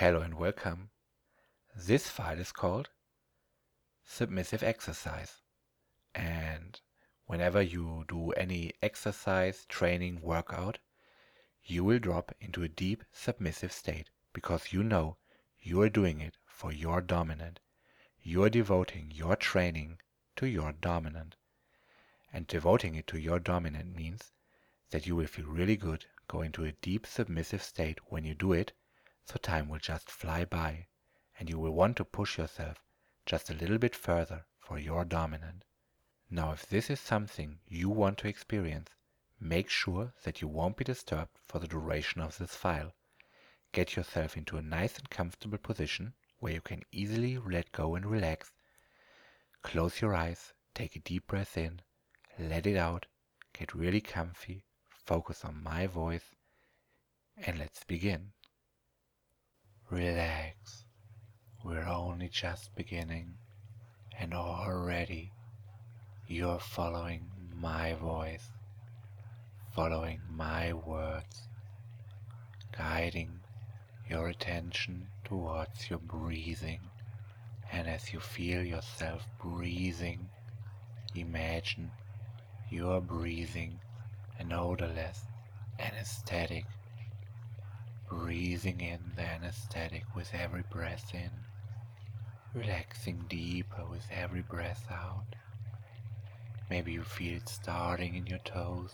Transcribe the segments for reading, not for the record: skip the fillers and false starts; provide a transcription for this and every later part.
Hello and welcome. This file is called Submissive Exercise, and whenever you do any exercise, training, workout, you will drop into a deep submissive state because you know you are doing it for your dominant. You are devoting your training to your dominant, and devoting it to your dominant means that you will feel really good, go into a deep submissive state when you do it, so time will just fly by and you will want to push yourself just a little bit further for your dominant. Now, if this is something you want to experience, make sure that you won't be disturbed for the duration of this file. Get yourself into a nice and comfortable position where you can easily let go and relax. Close your eyes, take a deep breath in, let it out, get really comfy, focus on my voice, and let's begin. Relax. We're only just beginning, and already you're following my voice, following my words, guiding your attention towards your breathing. And as you feel yourself breathing, imagine you're breathing an odorless anesthetic, breathing in the anesthetic with every breath in, relaxing deeper with every breath out. Maybe you feel it starting in your toes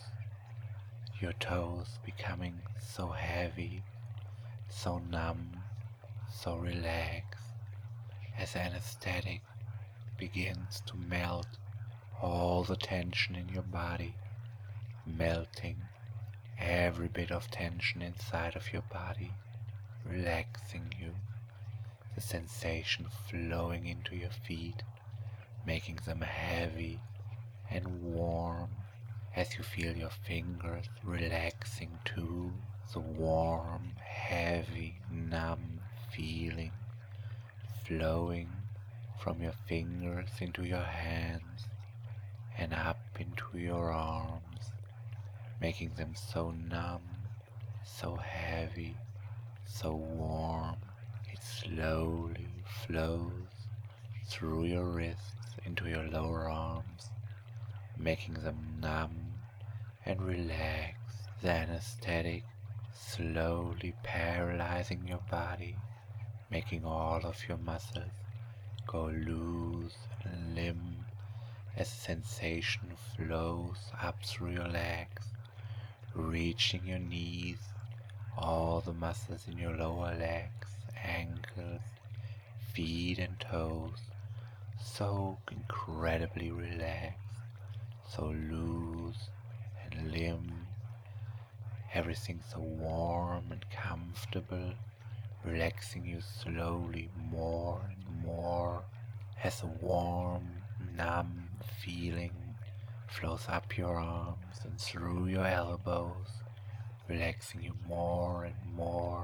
becoming so heavy, so numb, so relaxed, as anesthetic begins to melt all the tension in your body, melting every bit of tension inside of your body, relaxing you, the sensation flowing into your feet, making them heavy and warm as you feel your fingers relaxing too, the warm, heavy, numb feeling flowing from your fingers into your hands and up into your arms, making them so numb, so heavy, so warm. It slowly flows through your wrists into your lower arms, making them numb and relaxed. The anesthetic slowly paralyzing your body, making all of your muscles go loose and limp as sensation flows up through your legs, reaching your knees, all the muscles in your lower legs, ankles, feet and toes, so incredibly relaxed, so loose and limp, everything so warm and comfortable, relaxing you slowly more and more as a warm, numb feeling flows up your arms and through your elbows, relaxing you more and more,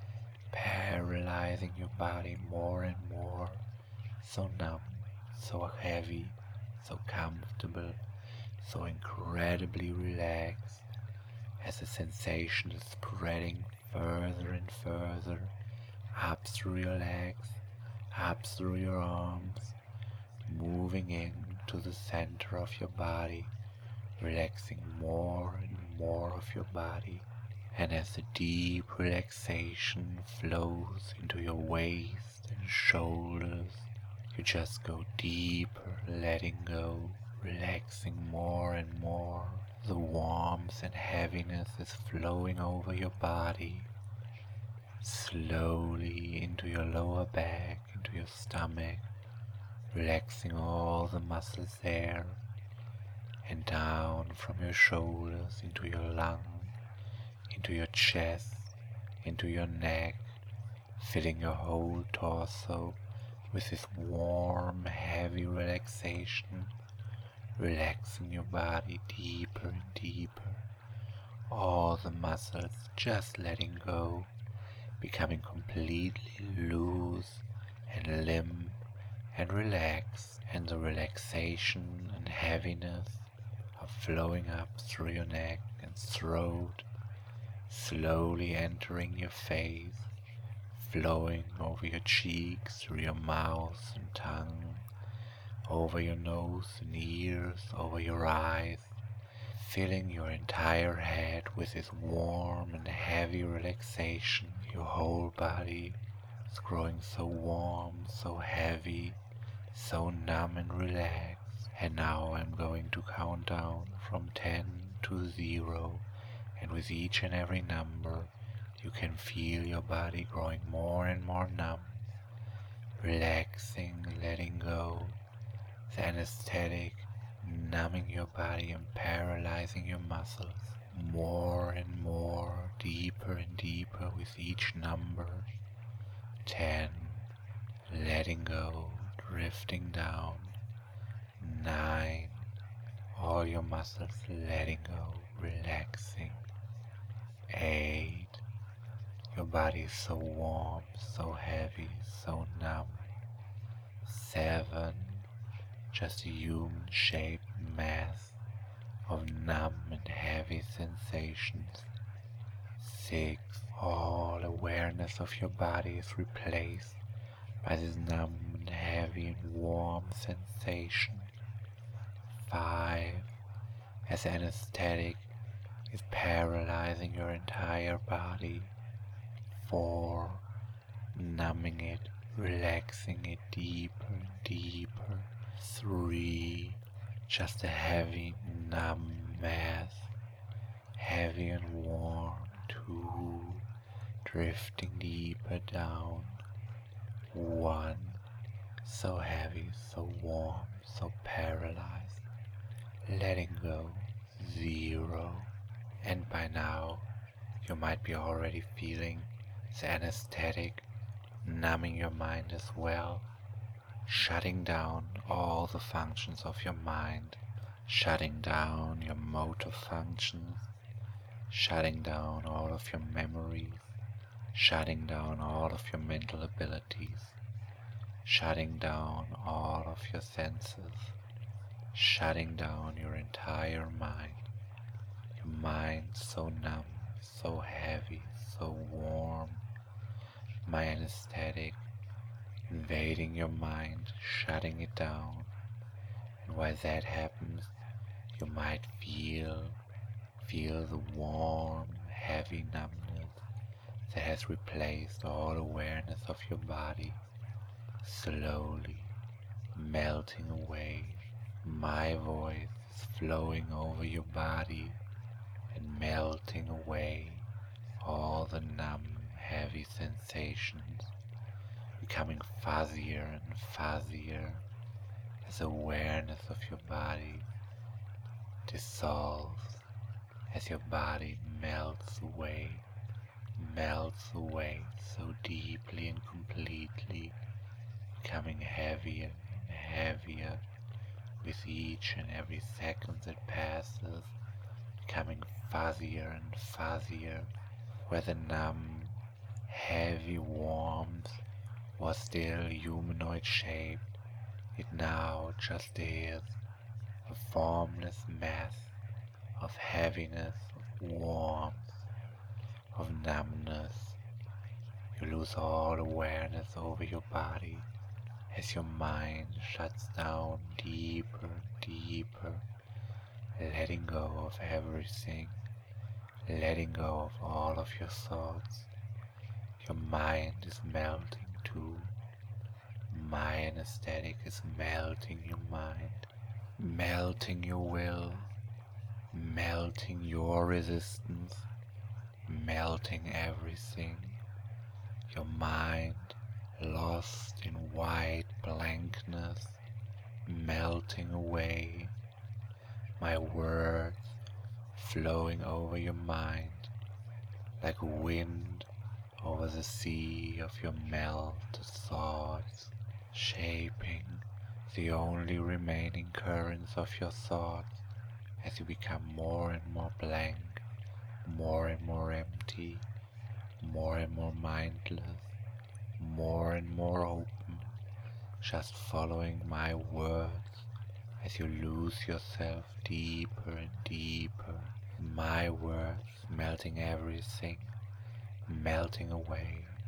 paralyzing your body more and more, so numb, so heavy, so comfortable, so incredibly relaxed, as the sensation is spreading further and further, up through your legs, up through your arms, moving into the center of your body, relaxing more and more of your body. And as the deep relaxation flows into your waist and shoulders, you just go deeper, letting go, relaxing more and more. The warmth and heaviness is flowing over your body, slowly into your lower back, into your stomach, relaxing all the muscles there, and down from your shoulders into your lungs, into your chest, into your neck, filling your whole torso with this warm, heavy relaxation, relaxing your body deeper and deeper, all the muscles just letting go, becoming completely loose and limp and relaxed, and the relaxation and heaviness are flowing up through your neck and throat, slowly entering your face, flowing over your cheeks, through your mouth and tongue, over your nose and ears, over your eyes, filling your entire head with this warm and heavy relaxation. Your whole body is growing so warm, so heavy, so numb and relaxed. And now I'm going to count down from 10 to 0, and with each and every number you can feel your body growing more and more numb, relaxing, letting go, the anesthetic numbing your body and paralyzing your muscles more and more, deeper and deeper with each number. 10, letting go, drifting down. 9, all your muscles letting go, relaxing. 8, your body is so warm, so heavy, so numb. 7, just a human-shaped mass of numb and heavy sensations. 6, all awareness of your body is replaced by this numb and heavy and warm sensation. 5, as anesthetic is paralyzing your entire body. 4, numbing it, relaxing it deeper and deeper. 3, just a heavy, numb mass, heavy and warm. 2, drifting deeper down. 1, so heavy, so warm, so paralyzed, letting go. 0, and by now you might be already feeling the anesthetic numbing your mind as well, shutting down all the functions of your mind, shutting down your motor functions, shutting down all of your memories, shutting down all of your mental abilities, shutting down all of your senses, shutting down your entire mind. Your mind so numb, so heavy, so warm. My anesthetic invading your mind, shutting it down. And while that happens, you might feel the warm, heavy numbness that has replaced all awareness of your body, slowly melting away. My voice is flowing over your body and melting away all the numb, heavy sensations, becoming fuzzier and fuzzier as awareness of your body dissolves, as your body melts away so deeply and completely, becoming heavier and heavier with each and every second that passes, becoming fuzzier and fuzzier, where the numb, heavy warmth was still humanoid shaped, it now just is a formless mass of heaviness, of warmth, of numbness. You lose all awareness over your body as your mind shuts down deeper and deeper, letting go of everything, letting go of all of your thoughts. Your mind is melting too. My anesthetic is melting your mind, melting your will, melting your resistance, melting everything. Your mind lost in white blankness, melting away. My words flowing over your mind like wind over the sea of your melted thoughts, shaping the only remaining currents of your thoughts as you become more and more blank, more and more empty, more and more mindless, more and more open, just following my words as you lose yourself deeper and deeper. My words melting everything, melting away,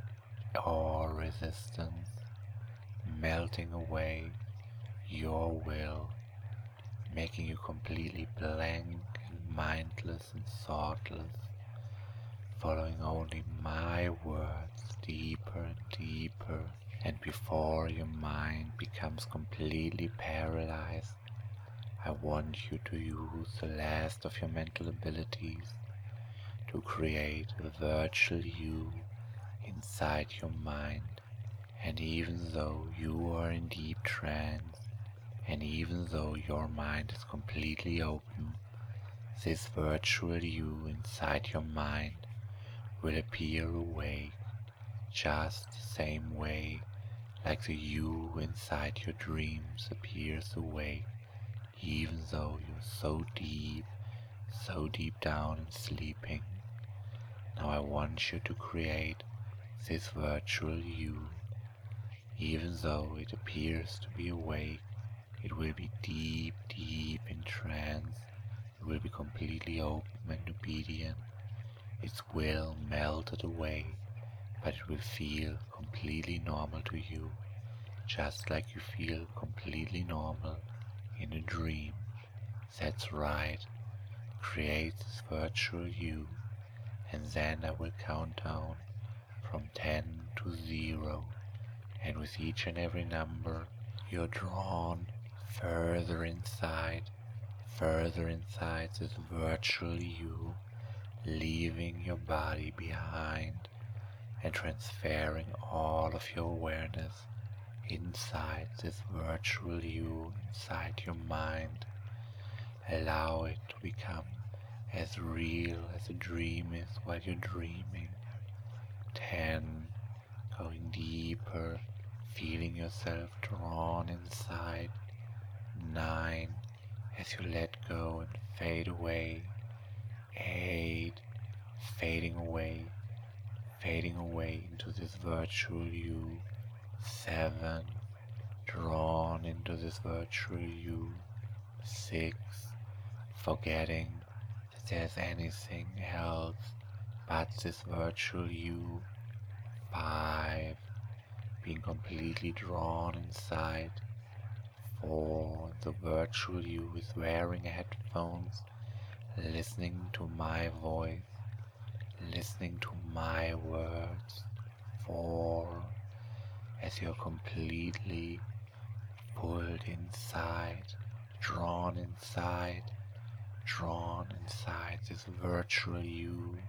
all resistance, melting away your will, making you completely blank and mindless and thoughtless, following only my words deeper and deeper. And before your mind becomes completely paralyzed, I want you to use the last of your mental abilities to create a virtual you inside your mind. And even though you are in deep trance, and even though your mind is completely open, this virtual you inside your mind will appear awake, just the same way like the you inside your dreams appears awake, even though you're so deep down and sleeping. Now I want you to create this virtual you. Even though it appears to be awake, it will be deep, deep in trance. It will be completely open and obedient. Its will melted away, but it will feel completely normal to you, just like you feel completely normal in a dream. That's right. Create this virtual you, and then I will count down from 10 to 0, and with each and every number you're drawn further inside this virtual you, leaving your body behind and transferring all of your awareness inside this virtual you, inside your mind. Allow it to become as real as a dream is while you're dreaming. 10, going deeper, feeling yourself drawn inside. 9, as you let go and fade away. 8, fading away into this virtual you. 7, drawn into this virtual you. 6, forgetting that there's anything else but this virtual you. 5, being completely drawn inside. 4, the virtual you is wearing headphones, listening to my voice, listening to my words. 4, as you're completely pulled inside, drawn inside this virtual you.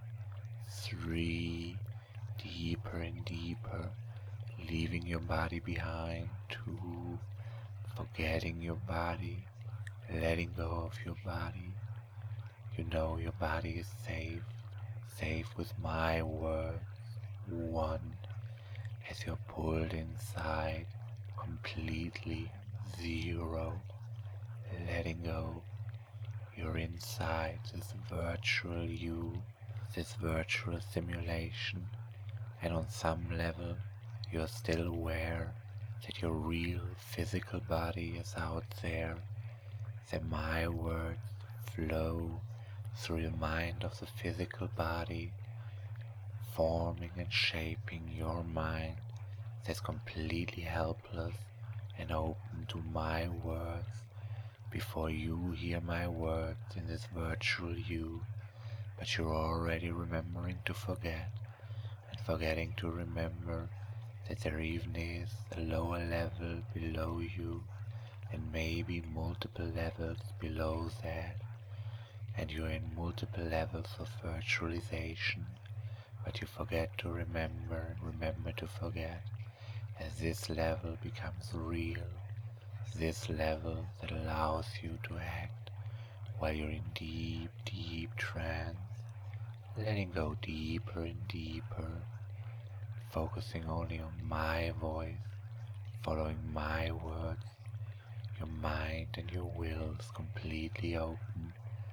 3, deeper and deeper, leaving your body behind. 2, forgetting your body, letting go of your body. You know your body is safe with my words. 1, as you're pulled inside, completely. 0, letting go. You're inside this virtual you, this virtual simulation, and on some level you're still aware that your real physical body is out there, that my words flow through the mind of the physical body, forming and shaping your mind that's completely helpless and open to my words before you hear my words in this virtual you, but you're already remembering to forget and forgetting to remember that there even is a lower level below you and maybe multiple levels below that, and you're in multiple levels of virtualization, but you forget to remember to forget as this level becomes real, this level that allows you to act while you're in deep, deep trance, letting go deeper and deeper, focusing only on my voice, following my words. Your mind and your will is completely open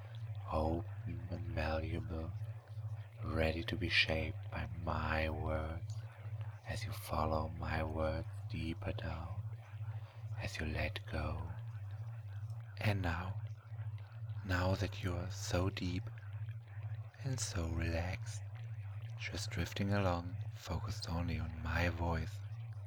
and malleable, ready to be shaped by my words as you follow my words deeper down, as you let go. And now that you are so deep and so relaxed, just drifting along focused only on my voice.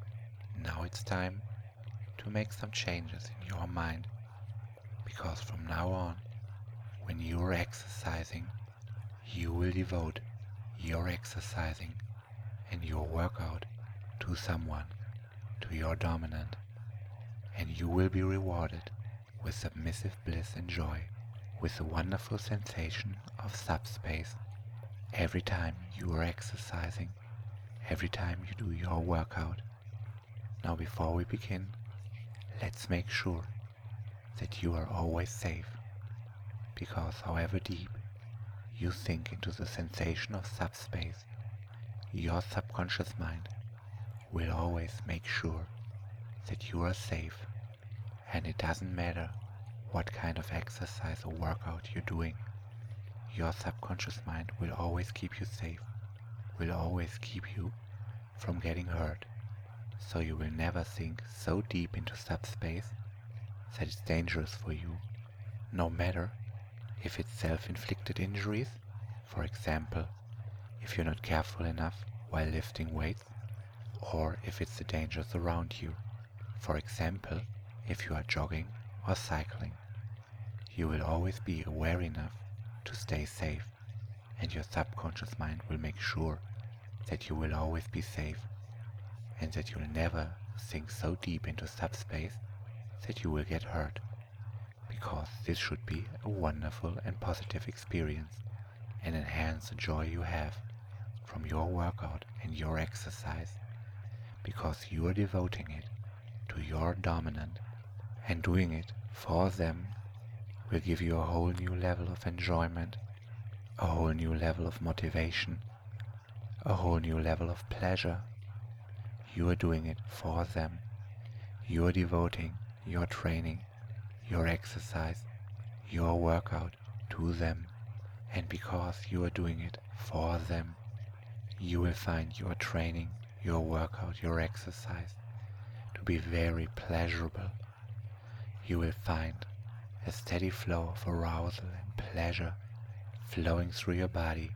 Now it's time to make some changes in your mind, because from now on, when you're exercising, you will devote your exercising and your workout to someone, to your dominant, and you will be rewarded with submissive bliss and joy, with the wonderful sensation of subspace every time you are exercising, every time you do your workout. Now before we begin, let's make sure that you are always safe, because however deep you sink into the sensation of subspace, your subconscious mind will always make sure that you are safe, and it doesn't matter what kind of exercise or workout you're doing, your subconscious mind will always keep you safe, will always keep you from getting hurt, so you will never sink so deep into subspace that it's dangerous for you, no matter if it's self-inflicted injuries, for example, if you're not careful enough while lifting weights, or if it's the dangers around you, for example, if you are jogging or cycling. You will always be aware enough to stay safe, and your subconscious mind will make sure that you will always be safe, and that you'll never sink so deep into subspace that you will get hurt, because this should be a wonderful and positive experience and enhance the joy you have from your workout and your exercise, because you are devoting it to your dominant, and doing it for them will give you a whole new level of enjoyment, a whole new level of motivation, a whole new level of pleasure. You are doing it for them. You are devoting your training, your exercise, your workout to them, and because you are doing it for them, you will find your training, your workout, your exercise to be very pleasurable. You will find a steady flow of arousal and pleasure flowing through your body.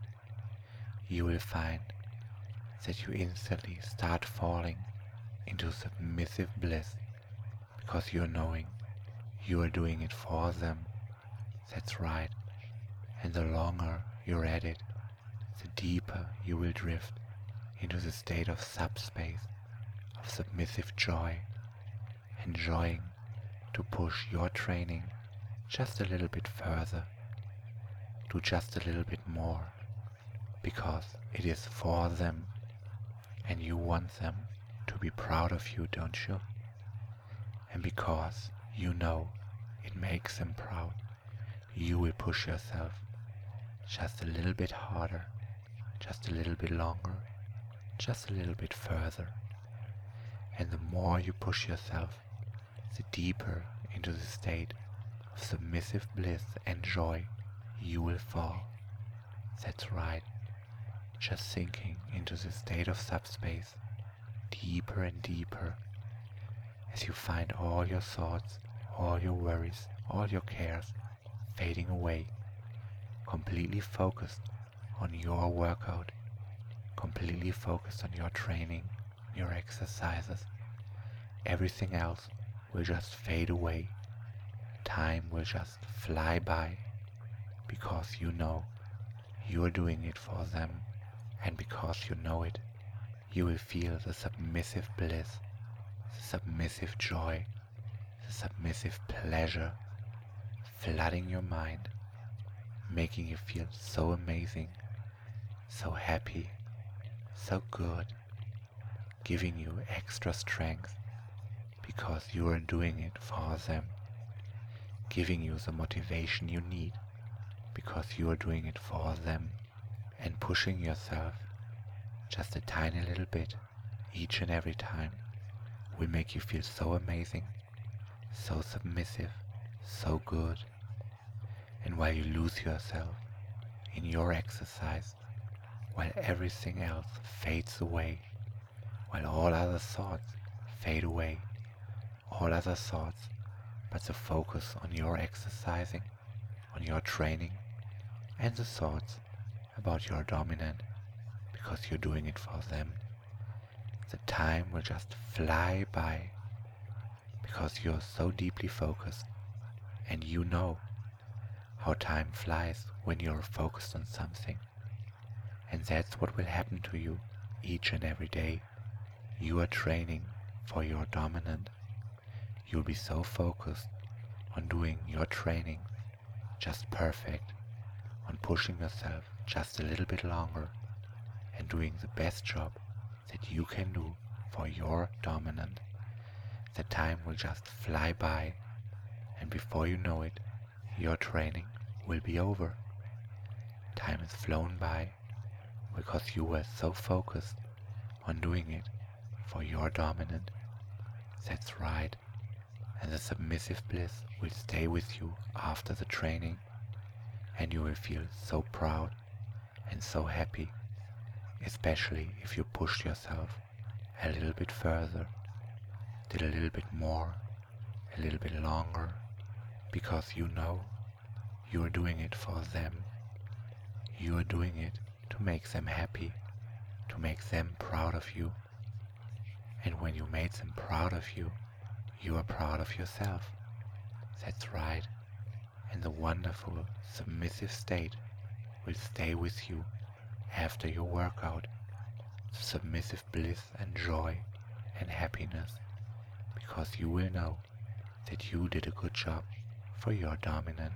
You will find that you instantly start falling into submissive bliss, because you're knowing you are doing it for them. That's right. And the longer you're at it, the deeper you will drift into the state of subspace, of submissive joy, enjoying to push your training just a little bit further, do just a little bit more, because it is for them, and you want them to be proud of you, don't you? And because you know it makes them proud, you will push yourself just a little bit harder, just a little bit longer, just a little bit further. And the more you push yourself, the deeper into the state of submissive bliss and joy you will fall. That's right, just sinking into the state of subspace, deeper and deeper, as you find all your thoughts, all your worries, all your cares fading away, completely focused on your workout, completely focused on your training, your exercises. Everything else will just fade away. Time will just fly by, because you know you are doing it for them, and because you know it, you will feel the submissive bliss, the submissive joy, the submissive pleasure flooding your mind, making you feel so amazing, so happy, so good, giving you extra strength because you are doing it for them, giving you the motivation you need because you are doing it for them, and pushing yourself just a tiny little bit each and every time will make you feel so amazing, so submissive, so good. And while you lose yourself in your exercise, while everything else fades away, while all other thoughts fade away, all other thoughts but the focus on your exercising, on your training, and the thoughts about your dominant, because you're doing it for them, the time will just fly by because you're so deeply focused, and you know how time flies when you're focused on something. And that's what will happen to you each and every day. You are training for your dominant. You'll be so focused on doing your training just perfect, on pushing yourself just a little bit longer and doing the best job that you can do for your dominant. The time will just fly by, and before you know it, your training will be over. Time has flown by because you were so focused on doing it for your dominant. That's right, and the submissive bliss will stay with you after the training, and you will feel so proud and so happy, especially if you pushed yourself a little bit further, did a little bit more, a little bit longer, because you know you are doing it for them. You are doing it to make them happy, to make them proud of you. And when you made them proud of you, you are proud of yourself. That's right. And the wonderful submissive state will stay with you after your workout. The submissive bliss and joy and happiness, because you will know that you did a good job for your dominant.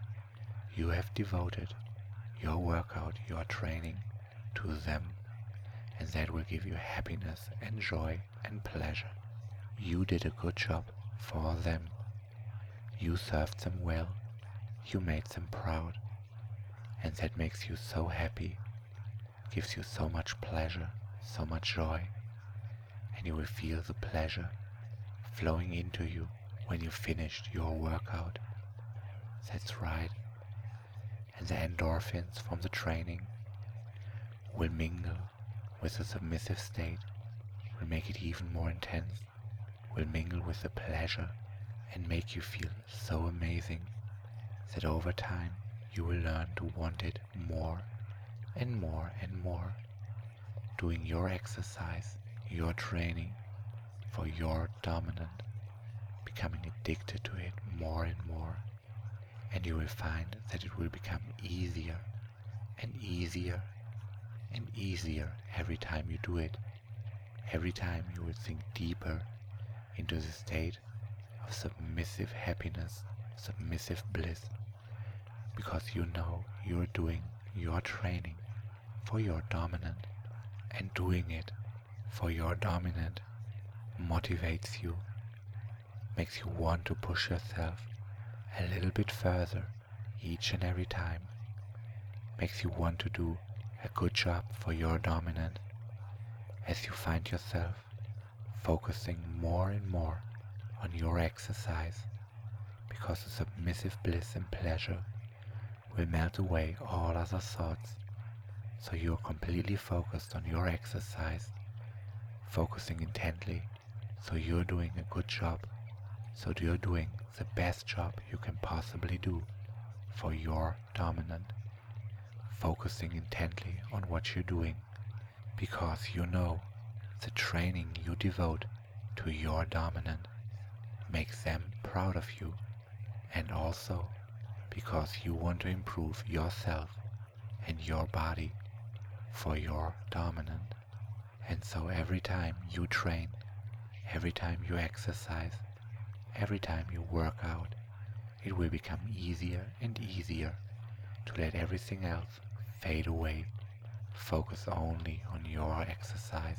You have devoted your workout, your training to them, and that will give you happiness and joy and pleasure. You did a good job for them. You served them well. You made them proud, and that makes you so happy, gives you so much pleasure, so much joy, and you will feel the pleasure flowing into you when you finished your workout. That's right. And the endorphins from the training will mingle with the submissive state, will make it even more intense, will mingle with the pleasure and make you feel so amazing that over time you will learn to want it more and more and more, doing your exercise, your training for your dominant, becoming addicted to it more and more, and you will find that it will become easier and easier and easier every time you do it. Every time you will sink deeper into the state of submissive happiness, submissive bliss, because you know you're doing your training for your dominant, and doing it for your dominant motivates you, makes you want to push yourself a little bit further each and every time, makes you want to do a good job for your dominant as you find yourself focusing more and more on your exercise, because the submissive bliss and pleasure will melt away all other thoughts, so you are completely focused on your exercise, focusing intently, so you're doing a good job, so you're doing the best job you can possibly do for your dominant, focusing intently on what you're doing, because you know the training you devote to your dominant makes them proud of you, and also because you want to improve yourself and your body for your dominant. And so every time you train, every time you exercise, every time you work out, it will become easier and easier to let everything else fade away. Focus only on your exercise,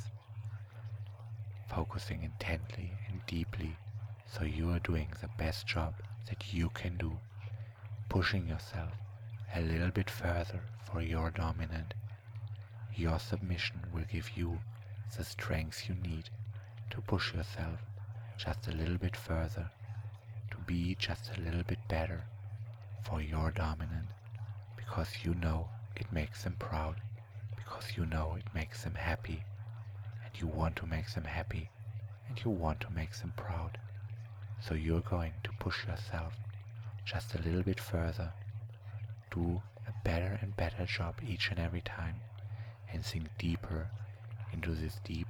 focusing intently and deeply, so you are doing the best job that you can do, pushing yourself a little bit further for your dominant. Your submission will give you the strength you need to push yourself just a little bit further, to be just a little bit better for your dominant, because you know it makes them proud, because you know it makes them happy, and you want to make them happy, and you want to make them proud. So you're going to push yourself just a little bit further, do a better and better job each and every time, and sink deeper into this deep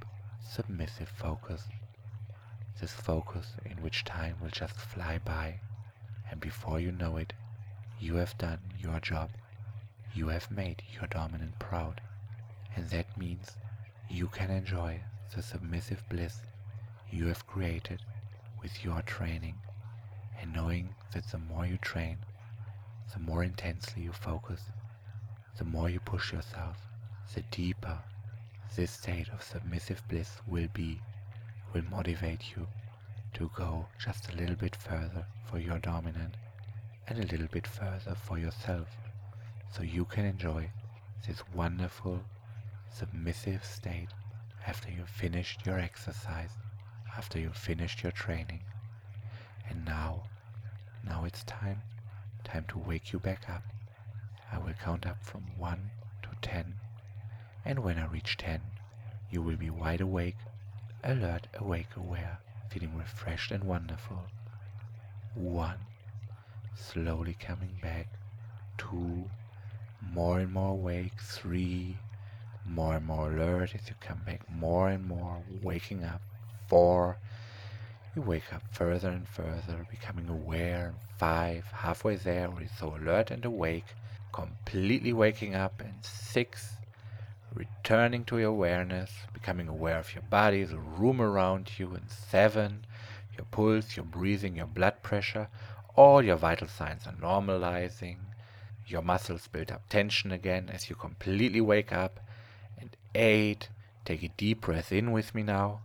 submissive focus. This focus in which time will just fly by, and before you know it, you have done your job. You have made your dominant proud, and that means you can enjoy the submissive bliss you have created with your training, and knowing that the more you train, the more intensely you focus, the more you push yourself, the deeper this state of submissive bliss will motivate you to go just a little bit further for your dominant and a little bit further for yourself, so you can enjoy this wonderful submissive state after you've finished your exercise, after you've finished your training. And now it's time to wake you back up. I will count up from 1 to 10, and when I reach 10, you will be wide awake, alert, awake, aware, feeling refreshed and wonderful. 1, slowly coming back. 2, more and more awake. 3, more and more alert as you come back, more and more waking up. 4, you wake up further and further, becoming aware. 5, halfway there, already so alert and awake, completely waking up. And 6, returning to your awareness, becoming aware of your body, the room around you. And 7, your pulse, your breathing, your blood pressure, all your vital signs are normalizing. Your muscles build up tension again as you completely wake up. And 8, take a deep breath in with me now.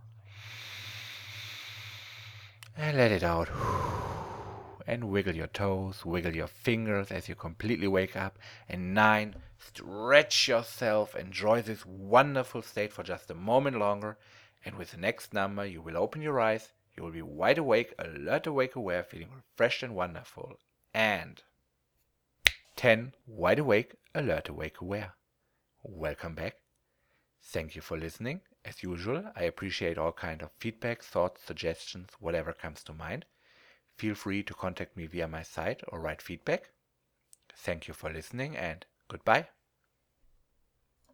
And let it out. And wiggle your toes, wiggle your fingers as you completely wake up. And 9, stretch yourself, enjoy this wonderful state for just a moment longer. And with the next number, you will open your eyes. You will be wide awake, alert, awake, aware, feeling refreshed and wonderful. And 10, wide awake, alert, awake, aware. Welcome back. Thank you for listening. As usual, I appreciate all kind of feedback, thoughts, suggestions, whatever comes to mind. Feel free to contact me via my site or write feedback. Thank you for listening and goodbye.